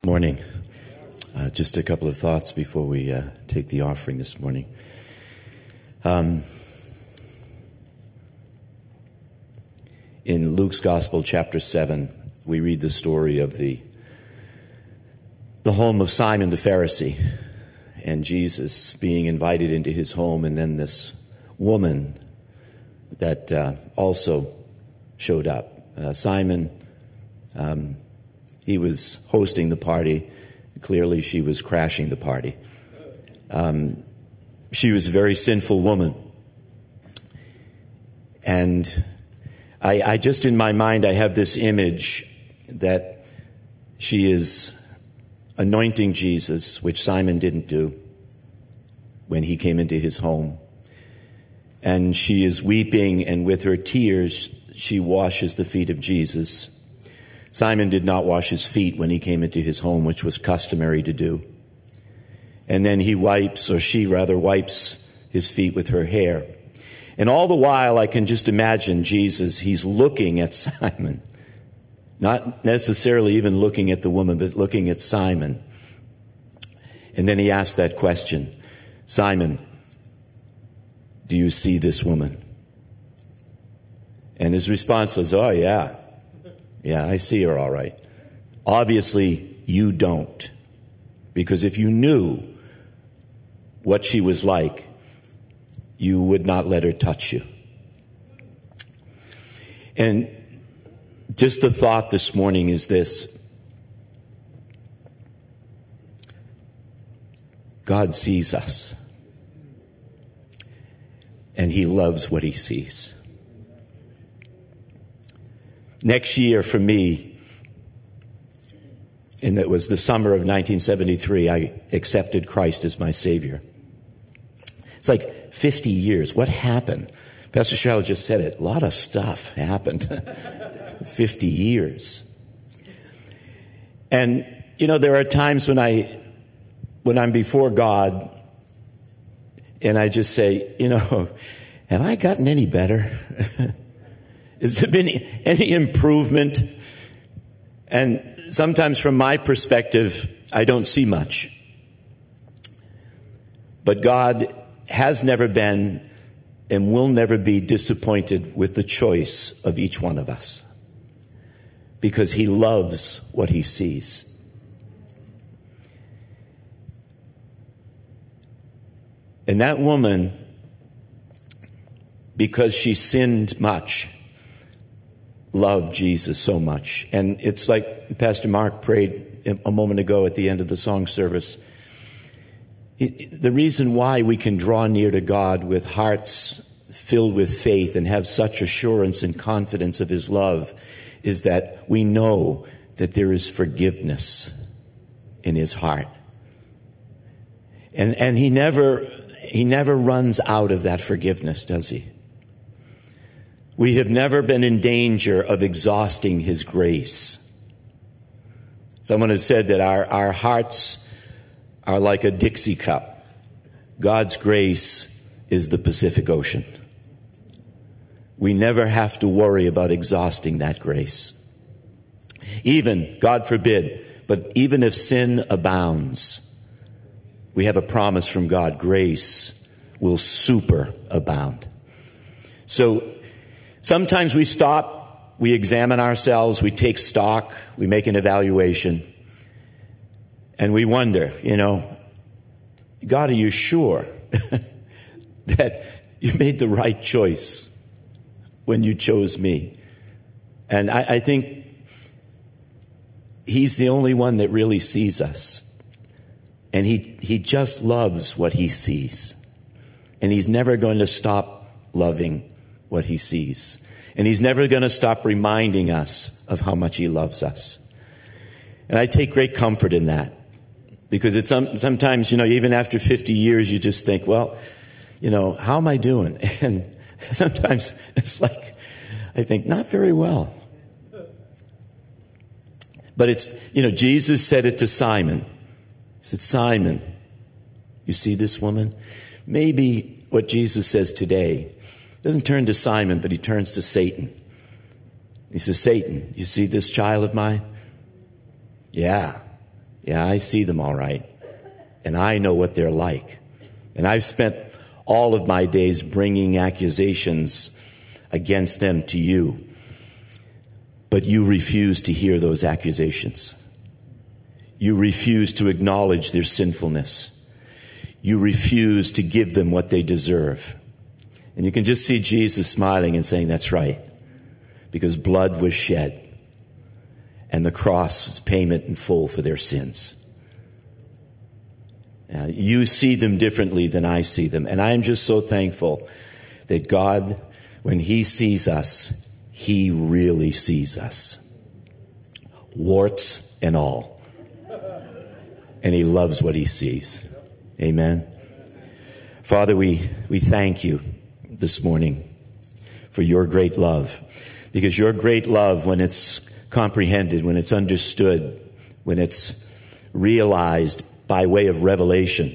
Morning. Just a couple of thoughts before we take the offering this morning. In Luke's Gospel, chapter 7, we read the story of the home of Simon the Pharisee and Jesus being invited into his home, and then this woman that also showed up. Simon, he was hosting the party. Clearly, she was crashing the party. She was a very sinful woman. And I just, in my mind, I have this image that she is anointing Jesus, which Simon didn't do when he came into his home. And she is weeping, and with her tears, she washes the feet of Jesus. Simon did not wash his feet when he came into his home, which was customary to do. And then he wipes, or she rather wipes his feet with her hair. And all the while, I can just imagine Jesus, he's looking at Simon. Not necessarily even looking at the woman, but looking at Simon. And then he asked that question, Simon, do you see this woman? And his response was, oh yeah. Yeah, I see her all right. Obviously, you don't. Because if you knew what she was like, you would not let her touch you. And just the thought this morning is this. God sees us. And he loves what he sees. Next year for me, and it was the summer of 1973, I accepted Christ as my Savior. It's like 50 years. What happened? Pastor Cheryl just said it. A lot of stuff happened. 50 years. And, you know, there are times when I'm before God and I just say, you know, have I gotten any better? Has there been any improvement? And sometimes from my perspective, I don't see much. But God has never been and will never be disappointed with the choice of each one of us. Because he loves what he sees. And that woman, because she sinned much, loved Jesus so much. And it's like Pastor Mark prayed a moment ago at the end of the song service. The reason why we can draw near to God with hearts filled with faith and have such assurance and confidence of his love is that we know that there is forgiveness in his heart. And he never runs out of that forgiveness, does he? We have never been in danger of exhausting his grace. Someone has said that our hearts are like a Dixie cup. God's grace is the Pacific Ocean. We never have to worry about exhausting that grace. Even, God forbid, but even if sin abounds, we have a promise from God. Grace will superabound. So, sometimes we stop, we examine ourselves, we take stock, we make an evaluation, and we wonder, you know, God, are you sure that you made the right choice when you chose me? And I think he's the only one that really sees us. And he just loves what he sees. And he's never going to stop loving what he sees. And he's never going to stop reminding us of how much he loves us. And I take great comfort in that. Because it's sometimes, you know, even after 50 years, you just think, well, you know, how am I doing? And sometimes it's like, I think, not very well. But it's, you know, Jesus said it to Simon. He said, Simon, you see this woman? Maybe what Jesus says today doesn't turn to Simon, but he turns to Satan. He says, Satan, you see this child of mine? Yeah. Yeah, I see them all right. And I know what they're like. And I've spent all of my days bringing accusations against them to you. But you refuse to hear those accusations. You refuse to acknowledge their sinfulness. You refuse to give them what they deserve. And you can just see Jesus smiling and saying, that's right. Because blood was shed. And the cross is payment in full for their sins. You see them differently than I see them. And I am just so thankful that God, when He sees us, He really sees us. Warts and all. And He loves what He sees. Amen. Father, we thank You this morning for Your great love. Because Your great love, when it's comprehended, when it's understood, when it's realized by way of revelation,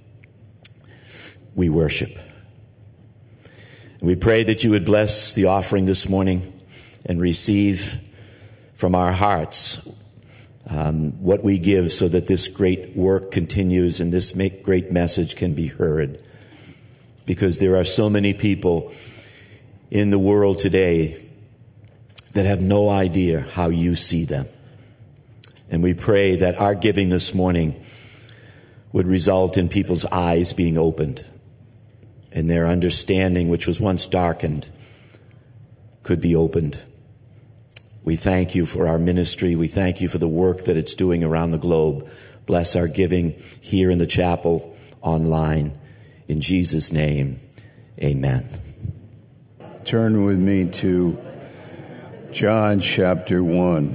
we worship. And we pray that You would bless the offering this morning and receive from our hearts what we give so that this great work continues and this great message can be heard. Because there are so many people in the world today that have no idea how You see them. And we pray that our giving this morning would result in people's eyes being opened and their understanding, which was once darkened, could be opened. We thank You for our ministry. We thank You for the work that it's doing around the globe. Bless our giving here in the chapel, online. In Jesus' name, amen. Turn with me to John chapter 1.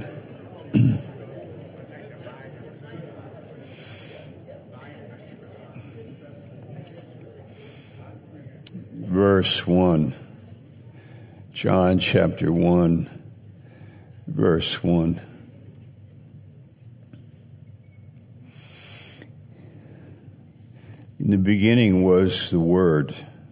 Verse 1. John chapter 1, verse 1. In the beginning was the Word.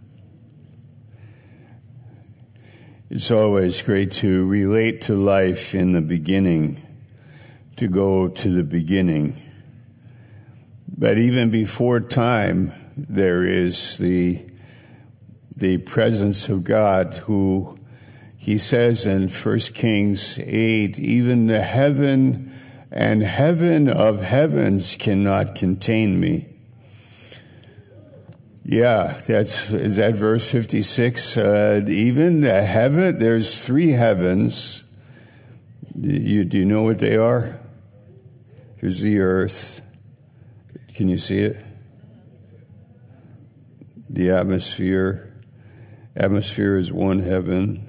It's always great to relate to life in the beginning, to go to the beginning. But even before time, there is the presence of God, who He says in 1 Kings 8, even the heaven and heaven of heavens cannot contain me. Yeah, is that verse 56? Even the heaven, there's 3 heavens. Do you know what they are? Here's the earth. Can you see it? The atmosphere. Atmosphere is one heaven.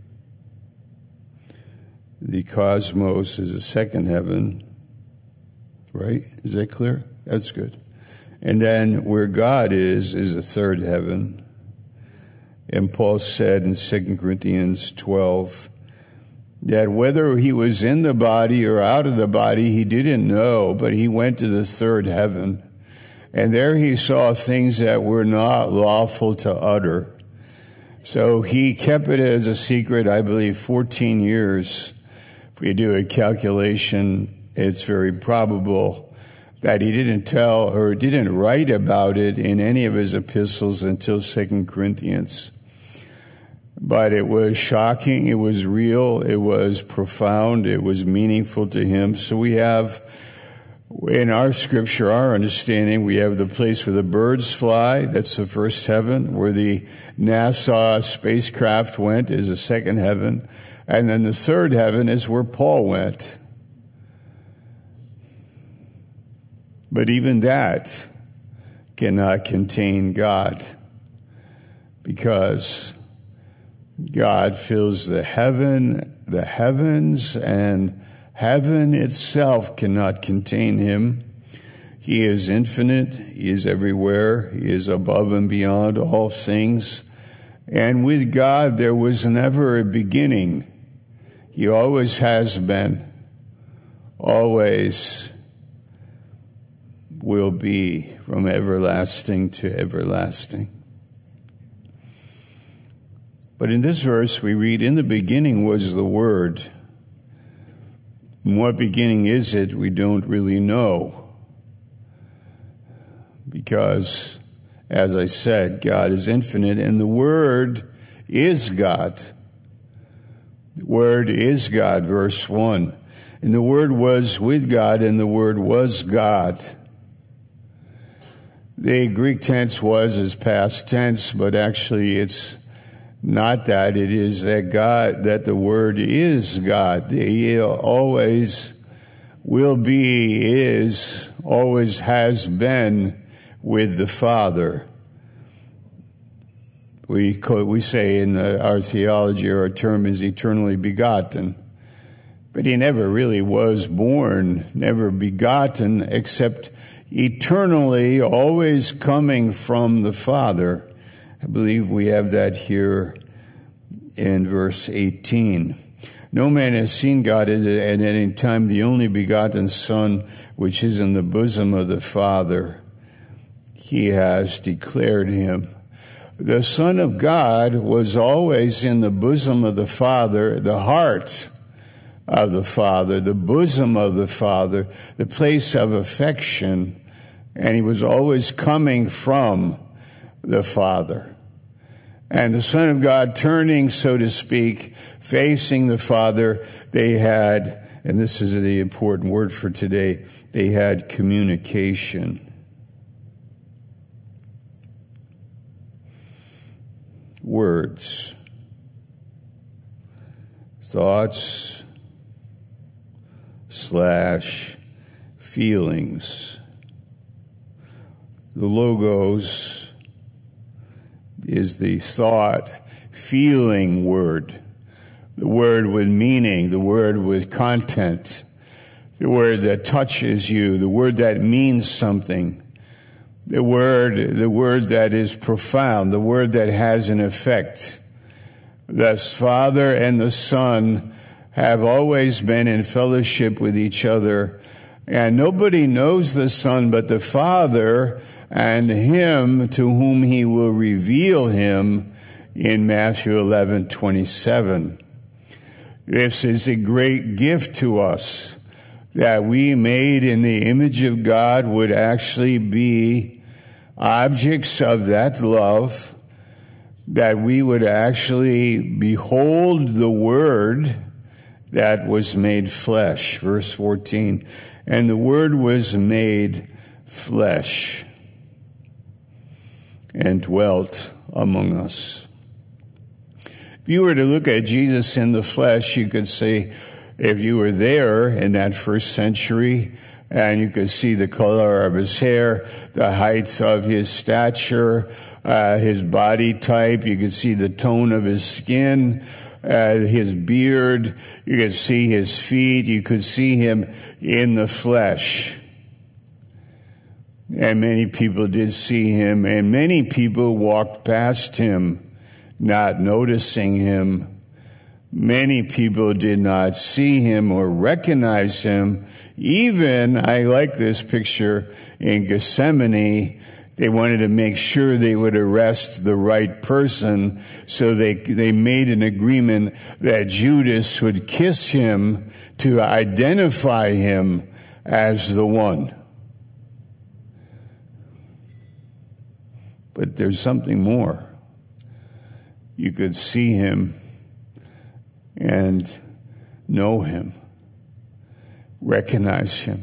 The cosmos is a second heaven. Right? Is that clear? That's good. And then where God is a third heaven. And Paul said in 2 Corinthians 12 that whether He was in the body or out of the body, He didn't know, but He went to the third heaven. And there He saw things that were not lawful to utter. So He kept it as a secret, I believe, 14 years. If we do a calculation, it's very probable that He didn't tell or didn't write about it in any of His epistles until 2 Corinthians. But it was shocking, it was real, it was profound, it was meaningful to Him. So we have, in our scripture, our understanding, we have the place where the birds fly, that's the first heaven. Where the NASA spacecraft went is the second heaven. And then the third heaven is where Paul went. But even that cannot contain God, because God fills the heavens, and heaven itself cannot contain Him. He is infinite. He is everywhere. He is above and beyond all things. And with God, there was never a beginning. He always has been, always will be, from everlasting to everlasting. But in this verse we read, in the beginning was the Word, And what beginning is it? We don't really know. Because, as I said, God is infinite, and the Word is God. The Word is God, verse 1. And the Word was with God, and the Word was God. The Greek tense is past tense, but actually it's not that. It is that the Word is God. He always will be, is, always has been with the Father. We say in our theology, our term is eternally begotten. But he never really was born, never begotten, except eternally, always coming from the Father. I believe we have that here in verse 18. No man has seen God at any time, the only begotten Son, which is in the bosom of the Father. He has declared him. The Son of God was always in the bosom of the Father, the heart of the Father, the bosom of the Father, the place of affection, and he was always coming from the Father. And the Son of God turning, so to speak, facing the Father, they had, and this is the important word for today, they had communication. Words, thoughts / feelings. The logos is the thought, feeling word, the word with meaning, the word with content, the word that touches you, the word that means something. The word that is profound, the word that has an effect. The Father and the Son have always been in fellowship with each other, and nobody knows the Son but the Father and him to whom he will reveal him in Matthew 11:27. This is a great gift to us, that we made in the image of God would actually be objects of that love, that we would actually behold the Word that was made flesh. Verse 14, and the Word was made flesh and dwelt among us. If you were to look at Jesus in the flesh, you could say, if you were there in that first century, and you could see the color of his hair, the height of his stature, his body type. You could see the tone of his skin, his beard. You could see his feet. You could see him in the flesh. And many people did see him, and many people walked past him, not noticing him. Many people did not see him or recognize him. Even, I like this picture in Gethsemane, they wanted to make sure they would arrest the right person, so they made an agreement that Judas would kiss him to identify him as the one. But there's something more. You could see him and know him, recognize him.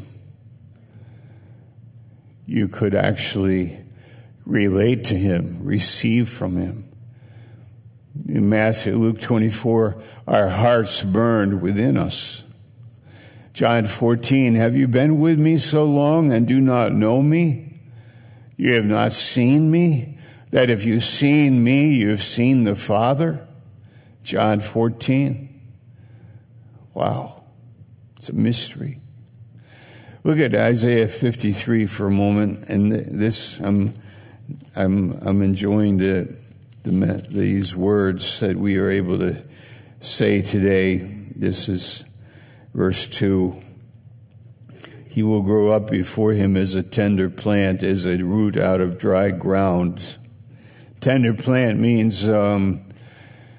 You could actually relate to him, receive from him. In Luke 24, our hearts burned within us. John 14, have you been with me so long and do not know me? You have not seen me? That if you've seen me, you've seen the Father? John 14. Wow. It's a mystery. Look at Isaiah 53 for a moment, and this I'm enjoying these words that we are able to say today. This is verse 2. He will grow up before him as a tender plant, as a root out of dry ground. Tender plant means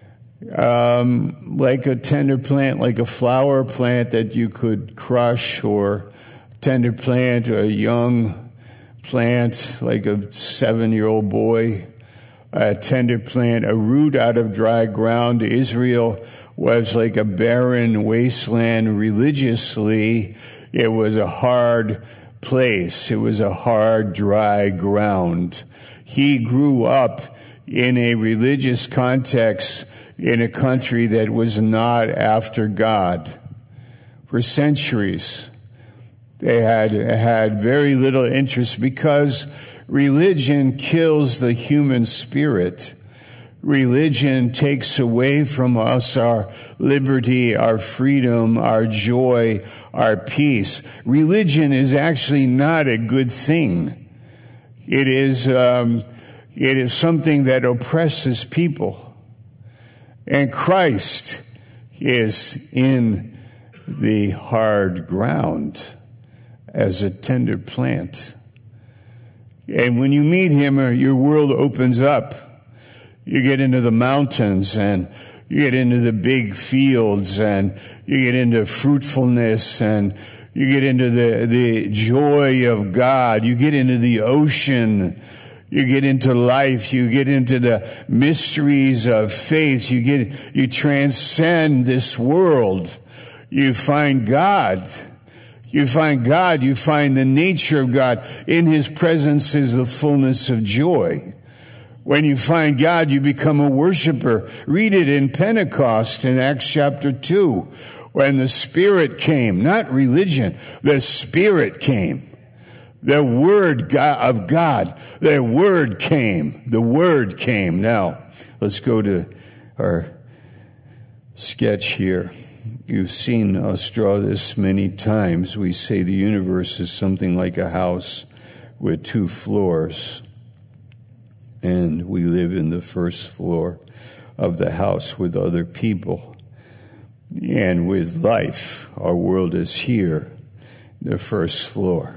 like a tender plant, like a flower plant that you could crush, or tender plant, or a young plant, like a 7-year-old boy, a tender plant, a root out of dry ground. Israel was like a barren wasteland religiously. It was a hard place. It was a hard, dry ground. He grew up in a religious context in a country that was not after God. For centuries, they had very little interest because religion kills the human spirit. Religion takes away from us our liberty, our freedom, our joy, our peace. Religion is actually not a good thing. It is something that oppresses people. And Christ is in the hard ground as a tender plant. And when you meet him, your world opens up. You get into the mountains, and you get into the big fields, and you get into fruitfulness, and you get into the joy of God. You get into the ocean. You get into life. You get into the mysteries of faith. You transcend this world. You find God. You find God. You find the nature of God. In his presence is the fullness of joy. When you find God, you become a worshiper. Read it in Pentecost in Acts chapter 2, when the Spirit came, not religion, the Spirit came. The Word of God, the Word came. The Word came. Now, let's go to our sketch here. You've seen us draw this many times. We say the universe is something like a house with 2 floors. And we live in the first floor of the house with other people. And with life, our world is here, the first floor.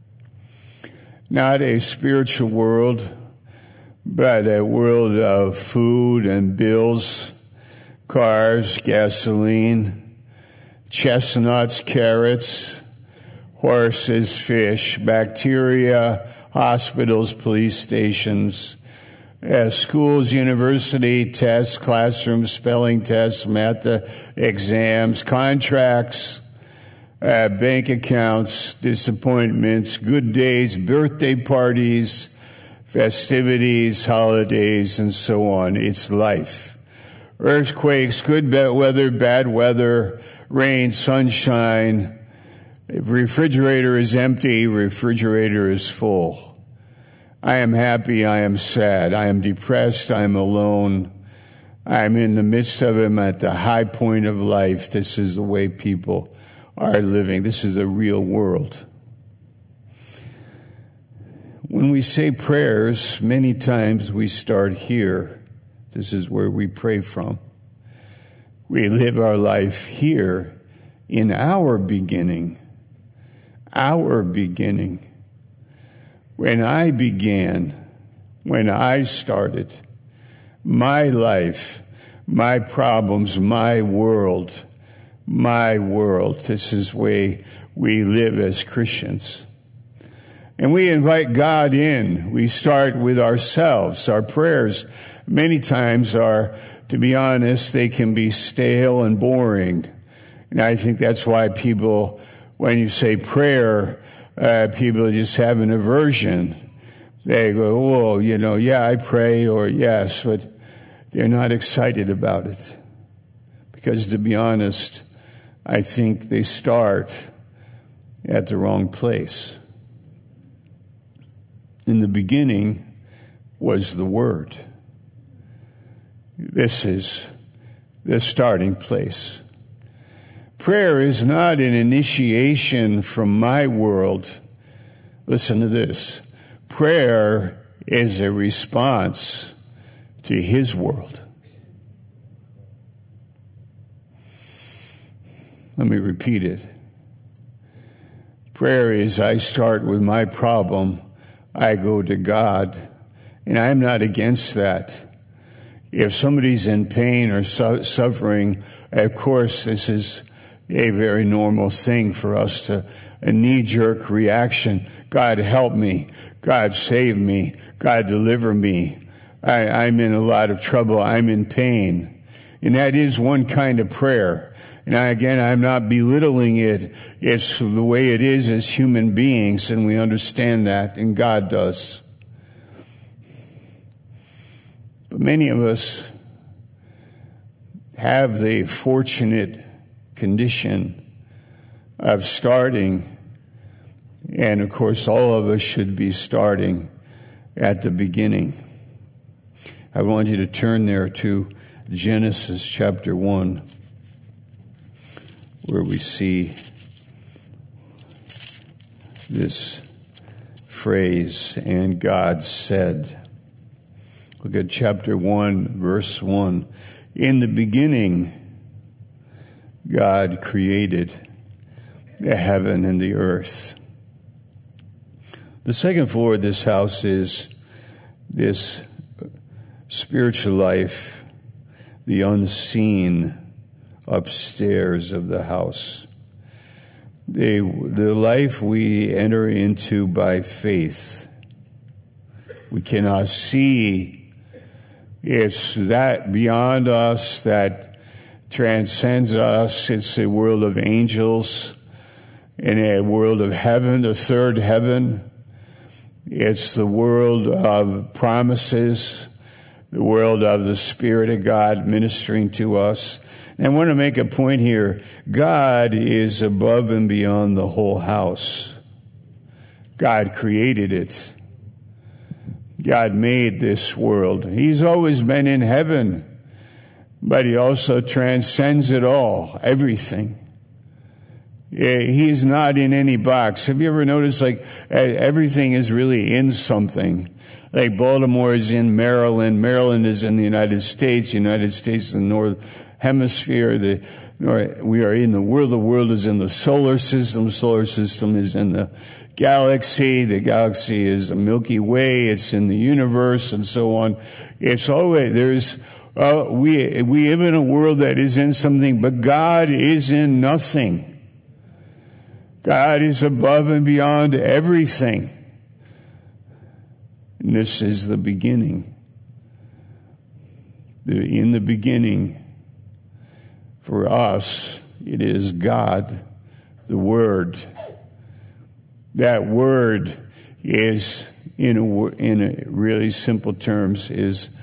Not a spiritual world, but a world of food and bills, cars, gasoline, chestnuts, carrots, horses, fish, bacteria, hospitals, police stations, schools, university, tests, classrooms, spelling tests, math exams, contracts, bank accounts, disappointments, good days, birthday parties, festivities, holidays, and so on. It's life. Earthquakes, good weather, bad weather, rain, sunshine. If refrigerator is empty, refrigerator is full. I am happy, I am sad, I am depressed, I am alone. I am in the midst of it at the high point of life. This is the way people are living. This is a real world. When we say prayers, many times we start here. This is where we pray from. We live our life here in our beginning. Our beginning. When I began, when I started, my life, my problems, my world, this is the way we live as Christians. And we invite God in. We start with ourselves. Our prayers many times are, to be honest, they can be stale and boring. And I think that's why people, when you say prayer, people just have an aversion. They go, oh, yeah, I pray, or yes, but they're not excited about it. Because to be honest, I think they start at the wrong place. In the beginning was the Word. This is the starting place. Prayer is not an initiation from my world. Listen to this. Prayer is a response to His world. Let me repeat it. Prayer is, I start with my problem, I go to God, and I'm not against that. If somebody's in pain or suffering, of course, this is a very normal thing for us to, a knee-jerk reaction. God help me. God save me. God deliver me. I'm in a lot of trouble. I'm in pain. And that is one kind of prayer. And again, I'm not belittling it. It's the way it is as human beings, and we understand that, and God does. But many of us have the fortunate condition of starting, and of course all of us should be starting at the beginning. I want you to turn there to Genesis chapter 1, where we see this phrase, and God said. Look at chapter 1, verse 1. In the beginning, God created the heaven and the earth. The second floor of this house is this spiritual life, the unseen upstairs of the house. The life we enter into by faith. We cannot see. It's that beyond us that transcends us. It's a world of angels and a world of heaven, the third heaven. It's the world of promises, the world of the Spirit of God ministering to us. And I want to make a point here. God is above and beyond the whole house. God created it. God made this world. He's always been in heaven, but he also transcends it all, everything. He's not in any box. Have you ever noticed, like, everything is really in something? Like Baltimore is in Maryland. Maryland is in the United States. United States is in the North Hemisphere. We are in the world. The world is in the solar system. The solar system is in the galaxy. The galaxy is the Milky Way. It's in the universe, and so on. It's always, we live in a world that is in something, but God is in nothing. God is above and beyond everything. And this is the beginning. In the beginning, for us, it is God, the Word. That Word is, in a really simple terms, is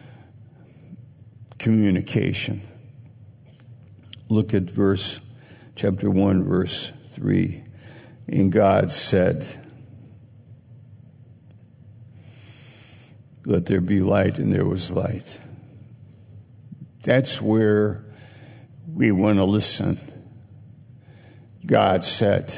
communication. Look at chapter 1, verse 3. And God said, let there be light, and there was light. That's where we want to listen. God said.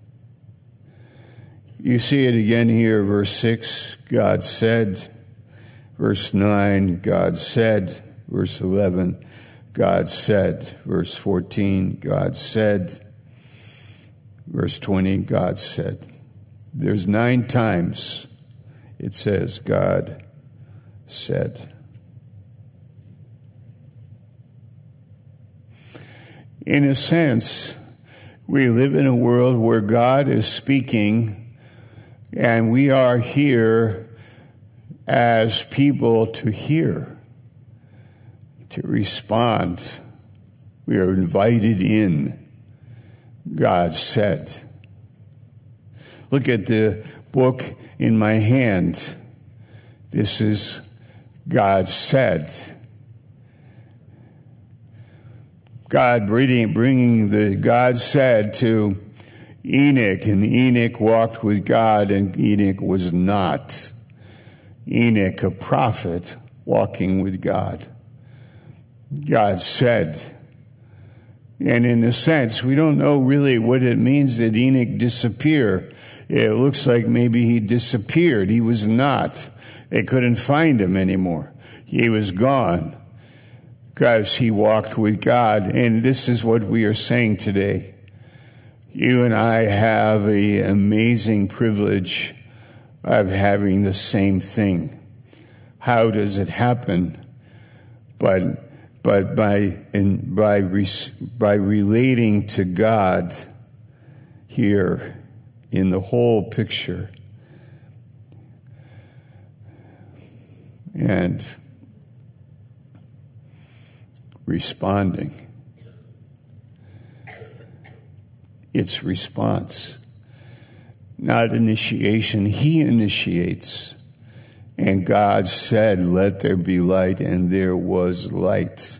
You see it again here, verse 6, God said. Verse 9, God said. Verse 11, God said. Verse 14, God said. Verse 20, God said. There's 9 times it says God said. In a sense, we live in a world where God is speaking, and we are here as people to hear, to respond. We are invited in. God said. Look at the book in my hand. This is God said. God bringing the God said to Enoch, and Enoch walked with God, and Enoch was not. Enoch, a prophet, walking with God. God said. And in a sense, we don't know really what it means that Enoch disappear. It looks like maybe he disappeared. He was not. They couldn't find him anymore. He was gone because he walked with God. And this is what we are saying today. You and I have an amazing privilege of having the same thing. How does it happen? but by relating to God here in the whole picture and responding. It's response, not initiation. He initiates. And God said, "Let there be light," and there was light.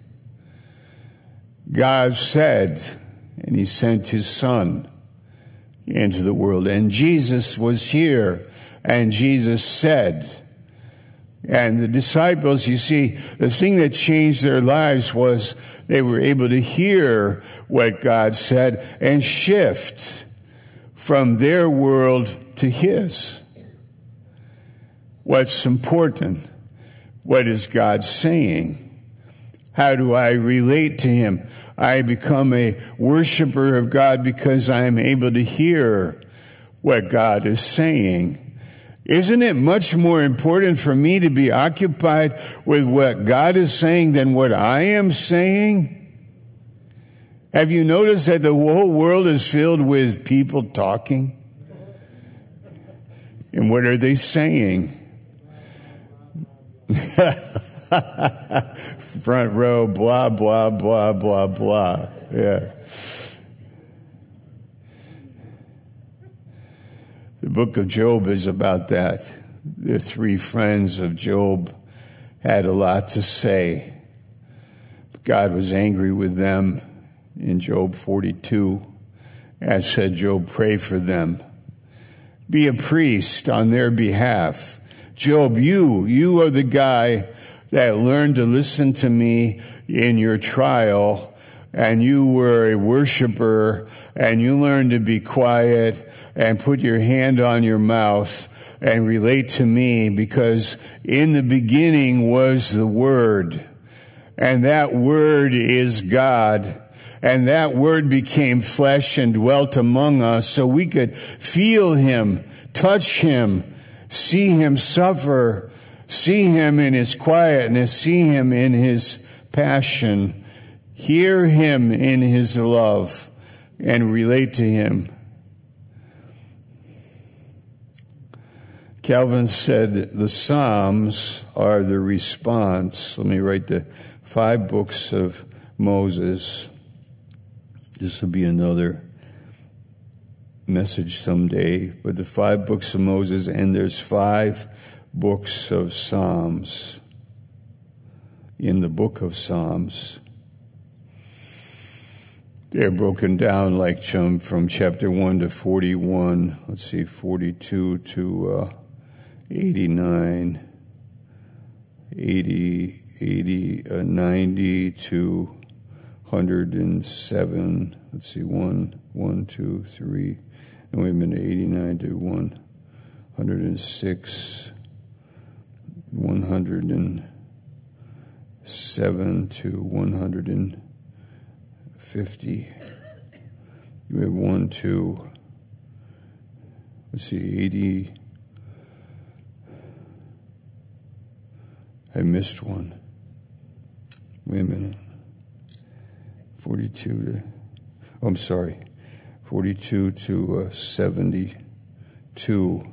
God said, and he sent his Son into the world. And Jesus was here, and Jesus said. And the disciples, you see, the thing that changed their lives was they were able to hear what God said and shift from their world to his. What's important? What is God saying? How do I relate to him? I become a worshiper of God because I am able to hear what God is saying. Isn't it much more important for me to be occupied with what God is saying than what I am saying? Have you noticed that the whole world is filled with people talking? And what are they saying? Front row, blah, blah, blah, blah, blah. Yeah. The book of Job is about that. The three friends of Job had a lot to say. God was angry with them in Job 42 and said, "Job, pray for them. Be a priest on their behalf. Job, you are the guy that learned to listen to me in your trial, and you were a worshiper, and you learned to be quiet and put your hand on your mouth and relate to me, because in the beginning was the Word, and that Word is God, and that Word became flesh and dwelt among us so we could feel him, touch him, see him suffer, see him in his quietness, see him in his passion, hear him in his love, and relate to him." Calvin said the Psalms are the response. Let me write the 5 books of Moses. This will be another message someday. But the 5 books of Moses, and there's 5 books of Psalms in the book of Psalms. They're broken down like from chapter 1 to 41. Let's see, 42 to 89, 90 to 107. Let's see, 1, 2, 3. And wait a minute, 89 to 106, 107 to 150. We have 1, 2, let's see, 80. I missed one. Wait a minute. 42 to 72,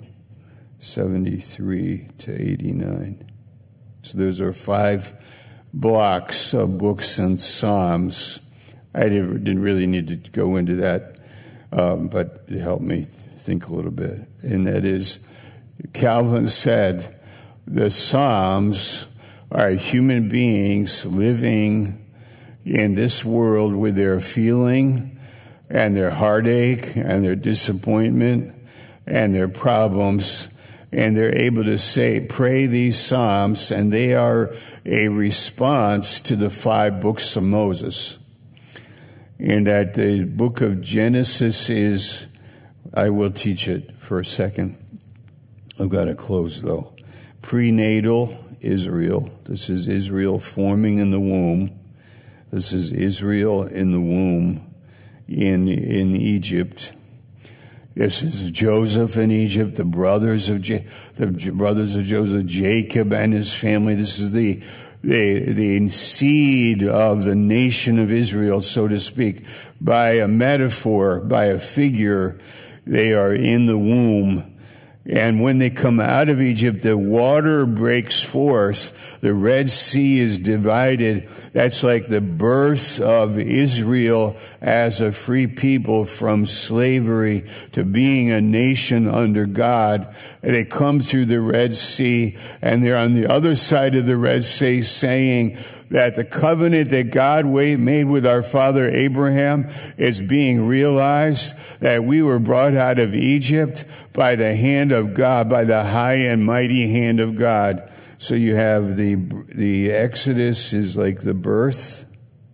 73 to 89. So those are 5 blocks of books and Psalms. I didn't really need to go into that, but it helped me think a little bit. And that is, Calvin said, the Psalms are human beings living in this world with their feeling and their heartache and their disappointment and their problems, and they're able to pray these Psalms, and they are a response to the 5 books of Moses. And that the book of Genesis is, I will teach it for a second. I've got to close though. Prenatal Israel. This is Israel forming in the womb. This is Israel in the womb in Egypt. This is Joseph in Egypt, the brothers of Joseph, Jacob and his family. This is the the seed of the nation of Israel, so to speak. By a metaphor, by a figure, they are in the womb. And when they come out of Egypt, the water breaks forth. The Red Sea is divided. That's like the birth of Israel as a free people from slavery to being a nation under God. And they come through the Red Sea, and they're on the other side of the Red Sea saying that the covenant that God made with our father Abraham is being realized, that we were brought out of Egypt by the hand of God, by the high and mighty hand of God. So you have the Exodus is like the birth.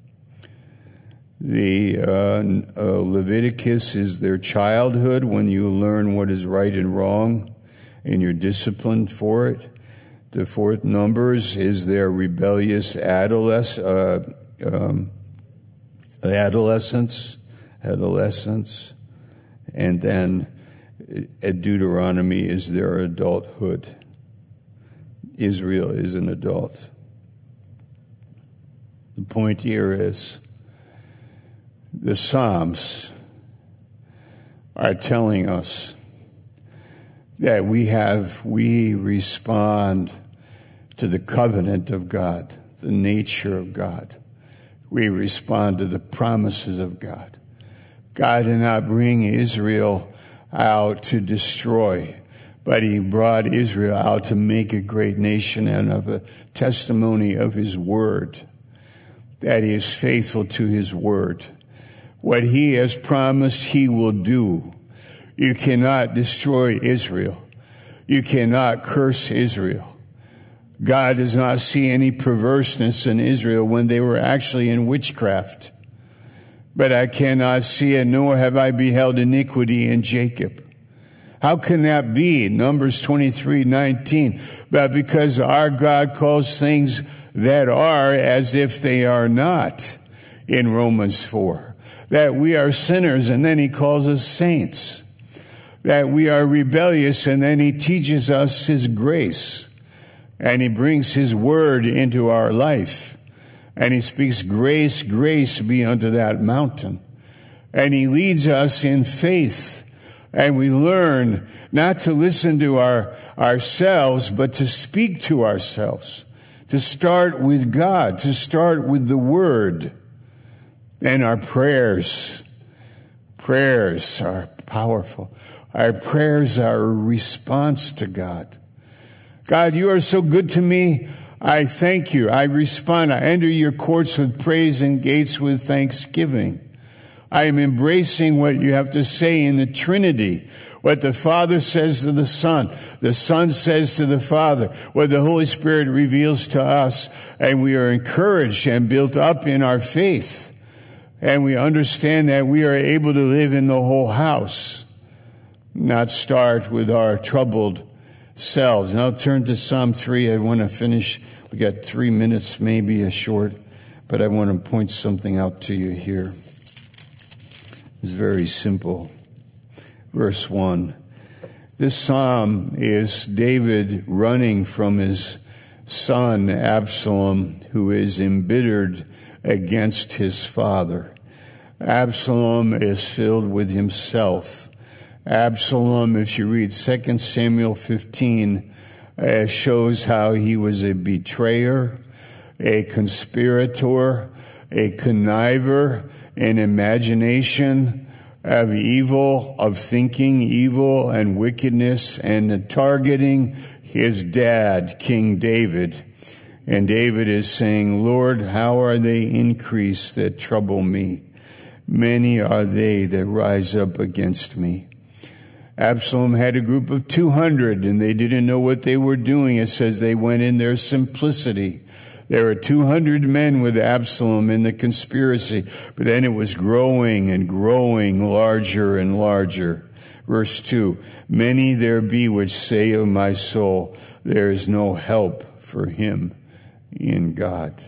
The Leviticus is their childhood, when you learn what is right and wrong and you're disciplined for it. The fourth Numbers is their rebellious adolescence. And then Deuteronomy is their adulthood. Israel is an adult. The point here is the Psalms are telling us that we respond to the covenant of God, the nature of God. We respond to the promises of God. God did not bring Israel out to destroy, but he brought Israel out to make a great nation and of a testimony of his word, that he is faithful to his word. What he has promised, he will do. You cannot destroy Israel. You cannot curse Israel. God does not see any perverseness in Israel when they were actually in witchcraft. But I cannot see it, nor have I beheld iniquity in Jacob. How can that be? Numbers 23:19. But because our God calls things that are as if they are not, in Romans 4. That we are sinners, and then he calls us saints. That we are rebellious, and then he teaches us his grace. And he brings his word into our life. And he speaks, grace, grace be unto that mountain. And he leads us in faith. And we learn not to listen to ourselves, but to speak to ourselves. To start with God, to start with the word. And our prayers are powerful. Our prayers are a response to God. God, you are so good to me. I thank you. I respond. I enter your courts with praise and gates with thanksgiving. I am embracing what you have to say in the Trinity. What the Father says to the Son says to the Father, what the Holy Spirit reveals to us, and we are encouraged and built up in our faith. And we understand that we are able to live in the whole house, not start with our troubled selves. And I'll turn to Psalm 3. I want to finish. We got 3 minutes, maybe a short, but I want to point something out to you here. It's very simple. Verse 1. This psalm is David running from his son Absalom, who is embittered against his father. Absalom is filled with himself. Absalom, if you read 2 Samuel 15, shows how he was a betrayer, a conspirator, a conniver, an imagination of evil, of thinking evil and wickedness, and targeting his dad, King David. And David is saying, Lord, how are they increased that trouble me? Many are they that rise up against me. Absalom had a group of 200, and they didn't know what they were doing. It says they went in their simplicity. There were 200 men with Absalom in the conspiracy, but then it was growing and growing, larger and larger. Verse 2, many there be which say of my soul, there is no help for him in God.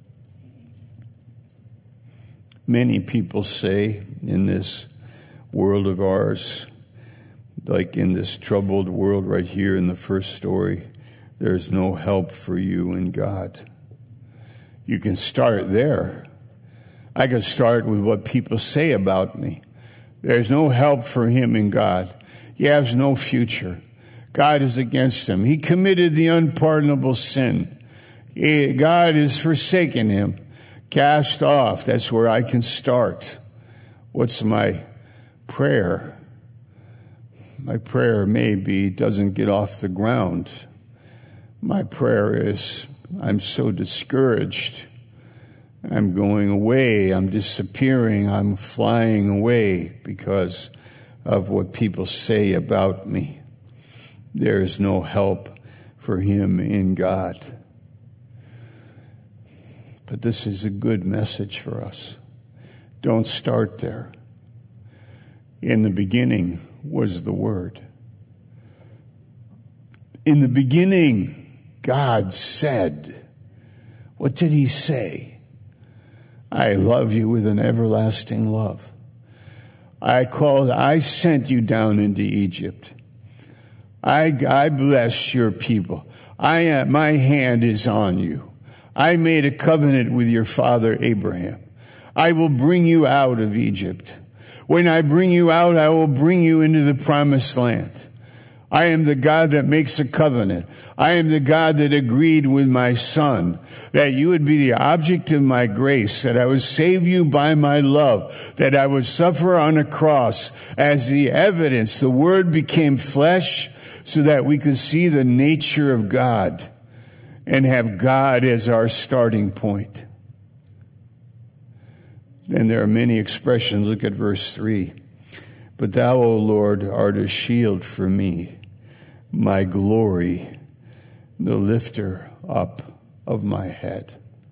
Many people say in this world of ours, like in this troubled world right here in the first story, there's no help for you in God. You can start there. I could start with what people say about me. There's no help for him in God. He has no future. God is against him. He committed the unpardonable sin. God has forsaken him. Cast off. That's where I can start. What's my prayer? My prayer maybe doesn't get off the ground. My prayer is, I'm so discouraged. I'm going away. I'm disappearing. I'm flying away because of what people say about me. There is no help for him in God. But this is a good message for us. Don't start there. In the beginning was the Word. In the beginning, God said, what did he say? I love you with an everlasting love. I sent you down into Egypt. I bless your people. My hand is on you. I made a covenant with your father Abraham. I will bring you out of Egypt. When I bring you out, I will bring you into the promised land. I am the God that makes a covenant. I am the God that agreed with my son that you would be the object of my grace, that I would save you by my love, that I would suffer on a cross as the evidence. The Word became flesh so that we could see the nature of God and have God as our starting point. Then there are many expressions. Look at verse 3. But thou, O Lord, art a shield for me, my glory, the lifter up of my head.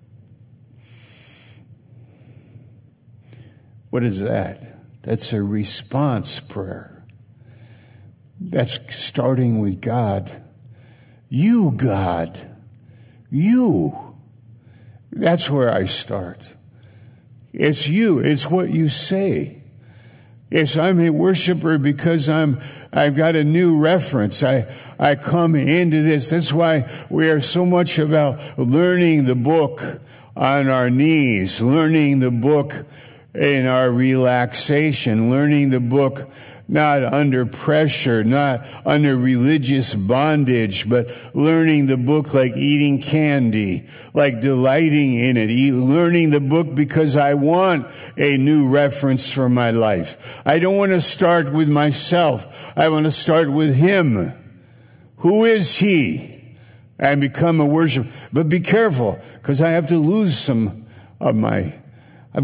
What is that? That's a response prayer. That's starting with God. You, God. You. That's where I start. It's you. It's what you say. Yes, I'm a worshiper because I've got a new reference. I come into this. That's why we are so much about learning the book on our knees, learning the book in our relaxation, learning the book not under pressure, not under religious bondage, but learning the book like eating candy, like delighting in it, learning the book because I want a new reference for my life. I don't want to start with myself. I want to start with him. Who is he? And become a worshiper. But be careful, because I have to lose some of my I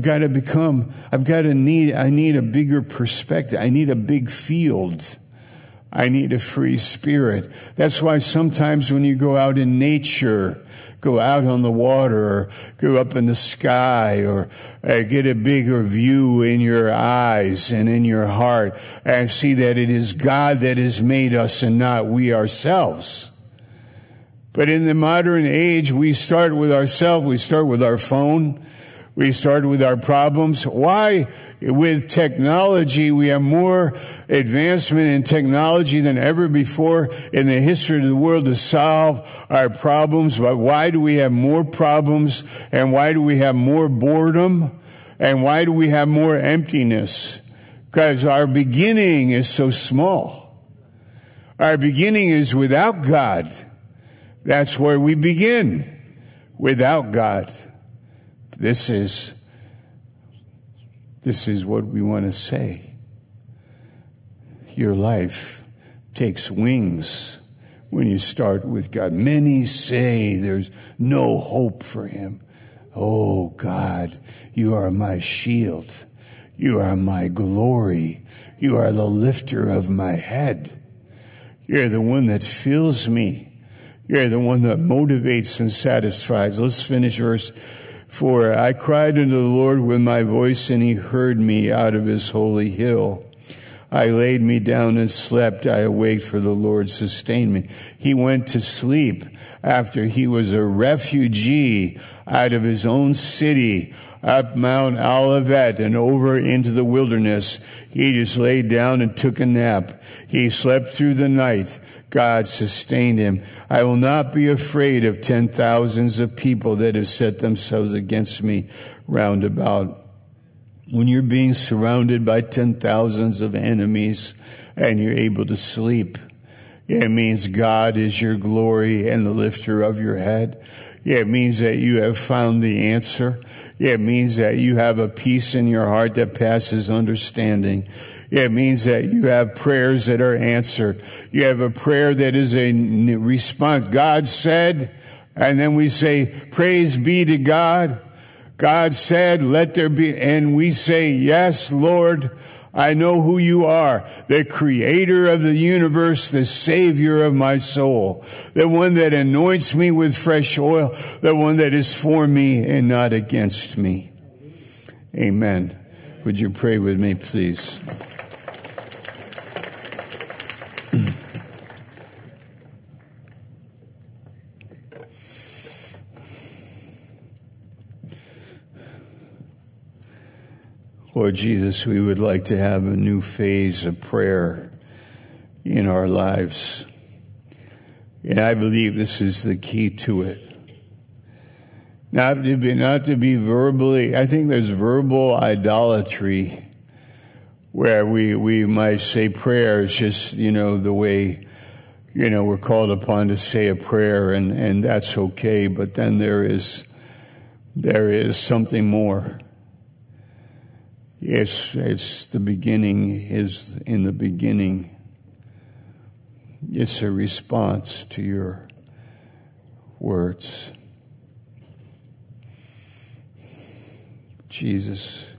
need a bigger perspective. I need a big field. I need a free spirit. That's why sometimes when you go out in nature, go out on the water, or go up in the sky, or get a bigger view in your eyes and in your heart, and see that it is God that has made us and not we ourselves. But in the modern age, we start with ourselves. We start with our phone. We start with our problems. Why? With technology, we have more advancement in technology than ever before in the history of the world to solve our problems. But why do we have more problems? And why do we have more boredom? And why do we have more emptiness? Because our beginning is so small. Our beginning is without God. That's where we begin. Without God. This is what we want to say. Your life takes wings when you start with God. Many say there's no hope for him. Oh God, you are my shield. You are my glory. You are the lifter of my head. You're the one that fills me. You're the one that motivates and satisfies. Let's finish verse 4. I cried unto the Lord with my voice, and he heard me out of his holy hill. I laid me down and slept. I awaked, for the Lord sustained me. He went to sleep after he was a refugee out of his own city, up Mount Olivet and over into the wilderness. He just laid down and took a nap. He slept through the night. God sustained him. I will not be afraid of 10,000s of people that have set themselves against me round about. When you're being surrounded by 10,000s of enemies and you're able to sleep, it means God is your glory and the lifter of your head. It means that you have found the answer. It means that you have a peace in your heart that passes understanding. It means that you have prayers that are answered. You have a prayer that is a response. God said, and then we say, praise be to God. God said, let there be, and we say, yes, Lord, I know who you are, the creator of the universe, the savior of my soul, the one that anoints me with fresh oil, the one that is for me and not against me. Amen. Would you pray with me, please? Lord Jesus, we would like to have a new phase of prayer in our lives. And I believe this is the key to it. Not to be verbally, I think there's verbal idolatry where we might say prayer is just, the way, we're called upon to say a prayer and that's okay. But then there is something more. It's the beginning is in the beginning. It's a response to your words. Jesus,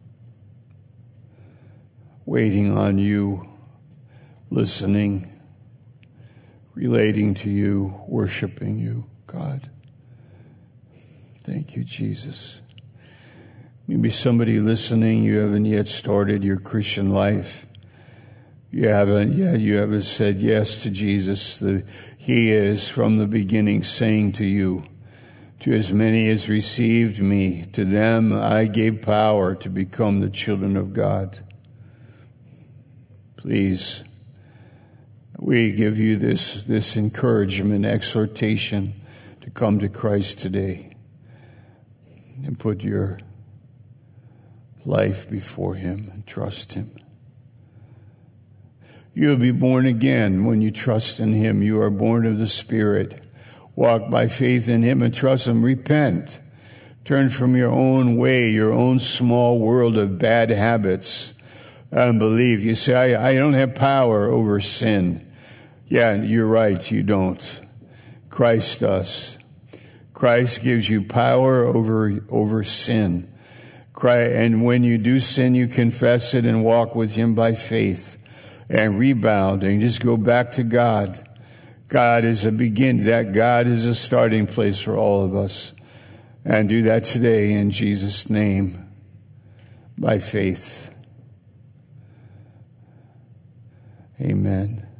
waiting on you, listening, relating to you, worshiping you, God. Thank you, Jesus. Maybe somebody listening, you haven't yet started your Christian life. You haven't said yes to Jesus. He is from the beginning saying to you, to as many as received me, to them I gave power to become the children of God. Please, we give you this encouragement, exhortation to come to Christ today and put your life before him and trust him. You will be born again when you trust in him. You are born of the Spirit. Walk by faith in him and trust him. Repent. Turn from your own way, your own small world of bad habits, and believe. You say, I don't have power over sin. Yeah, you're right, you don't. Christ does. Christ gives you power over sin. And when you do sin, you confess it and walk with him by faith and rebound and just go back to God. God is a beginning. That God is a starting place for all of us. And do that today in Jesus' name by faith. Amen.